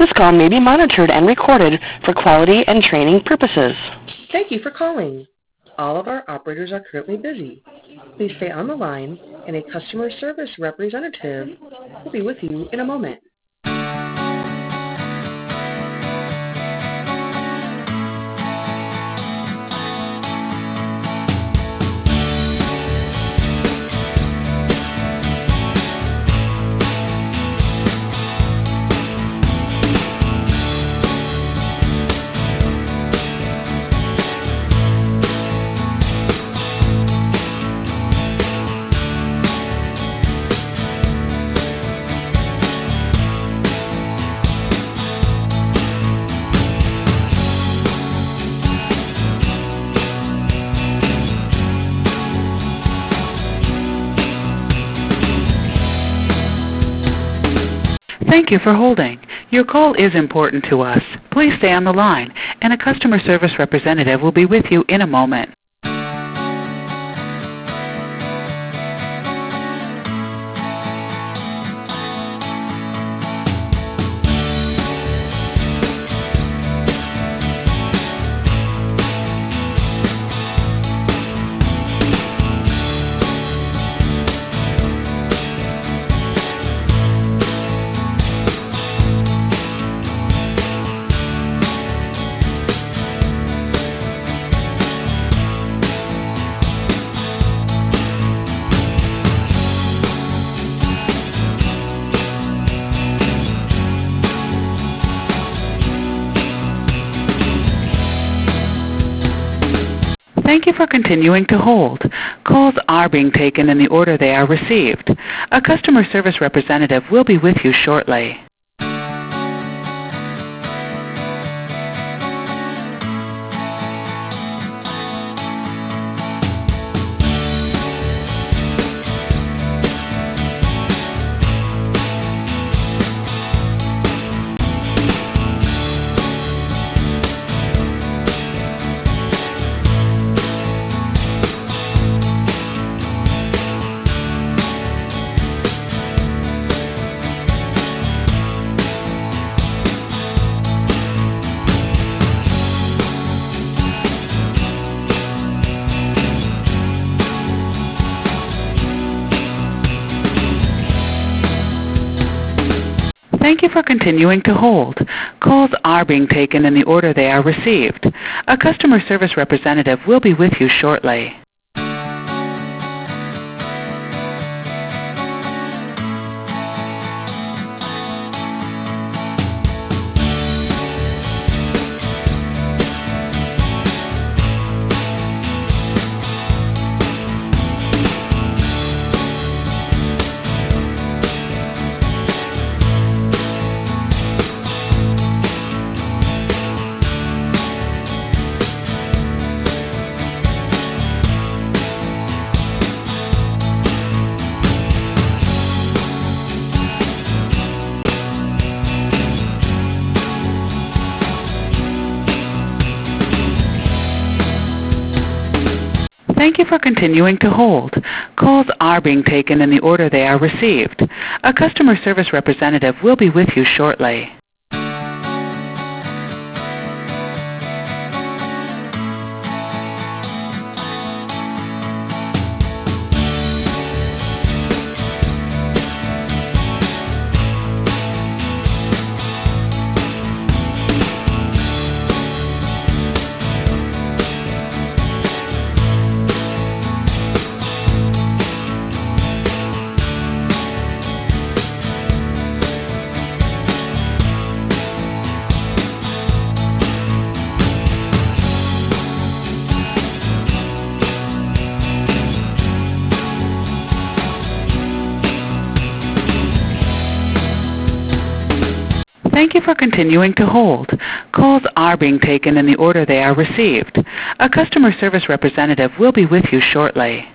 This call may be monitored and recorded for quality and training purposes. Thank you for calling. All of our operators are currently busy. Please stay on the line, and a customer service representative will be with you in a moment. Thank you for holding. Your call is important to us. Please stay on the line, and a customer service representative will be with you in a moment. Thank you for continuing to hold. Calls are being taken in the order they are received. A customer service representative will be with you shortly. Thank you for continuing to hold. Calls are being taken in the order they are received. A customer service representative will be with you shortly. Thank you for continuing to hold. Calls are being taken in the order they are received. A customer service representative will be with you shortly. Thank you for continuing to hold. Calls are being taken in the order they are received. A customer service representative will be with you shortly.